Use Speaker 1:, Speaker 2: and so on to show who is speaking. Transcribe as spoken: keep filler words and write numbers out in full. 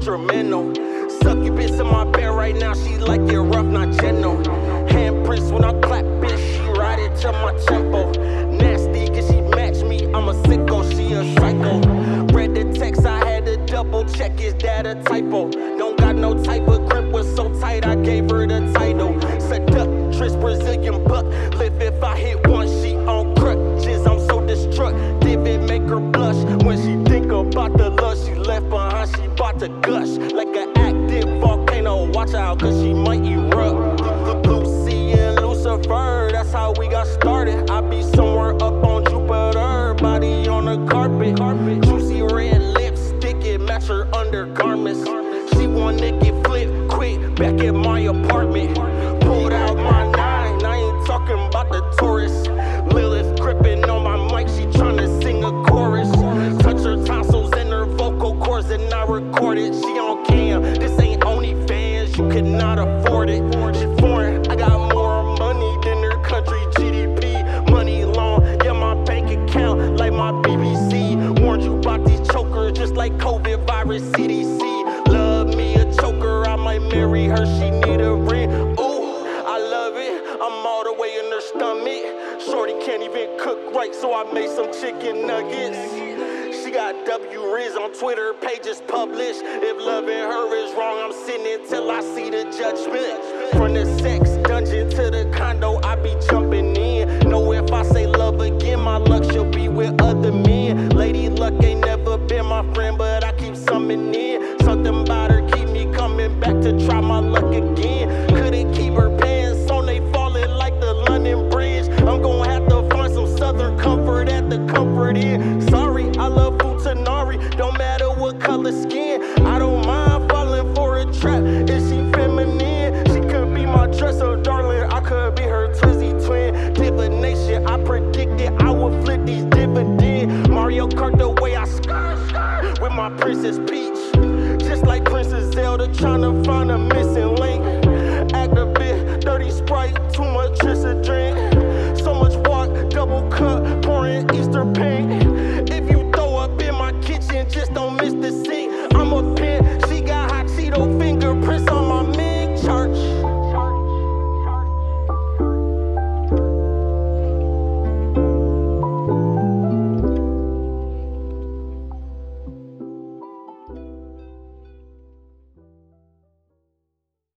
Speaker 1: instrumental. Succubus in my bed right now, she like it rough, not gentle. Handprints when I clap, bitch, she ride it to my tempo. Nasty, cause she match me, I'm a sicko, she a psycho. Read the text, I had to double check, is that a typo? Don't got no type of grip, was so tight, I gave her the title. Seductress, Brazilian buck, live if I hit one, she on crutches, I'm so destructive, it make her blush. When she think about the lust she left behind, she bout to gush. Like an active volcano, watch out cause she might erupt. Lucy and Lucifer, that's how we got started. I be somewhere up on Jupiter, body on the carpet. Juicy red lipstick, it match her undergarments. She want naked flip quick, back at my apartment. Pulled out my nine, I ain't talking about the Taurus. Lilith gripping on my mic, she tryna sing a chorus. Touch her tonsils and her vocal cords and I record it. She on cam, this ain't OnlyFans, you cannot afford it. She foreign, I got more money than her country G D P. Money long, yeah, my bank account like my B B C. Warned you about these chokers, just like COVID virus C D C. Love me a choker, I might marry her, she need a ring. Ooh, I love it, I'm all the way in her stomach. Shorty can't even cook right, so I made some chicken nuggets. She got W Riz on Twitter, pages published. If loving her is wrong, I'm sitting till I see the judgment. From the sex dungeon to the condo, I be jumping in. Know if I say love again, my luck she'll be with other men. Lady Luck ain't never been my friend, but I keep summoning. Something about her keep me coming back to try my luck again. Couldn't keep her pants on, they falling like the London Bridge. I'm gonna have to find some southern comfort at the Comfort Inn. Sorry, I love Futanari, don't matter what color skin. I don't mind falling for a trap, is she feminine? She could be my dresser, darling, I could be her Twizzy twin. Divination, I predicted I would flip these dividends. Mario Kart the way I skirt with my Princess Peach. Just like Princess Zelda trying to find a missing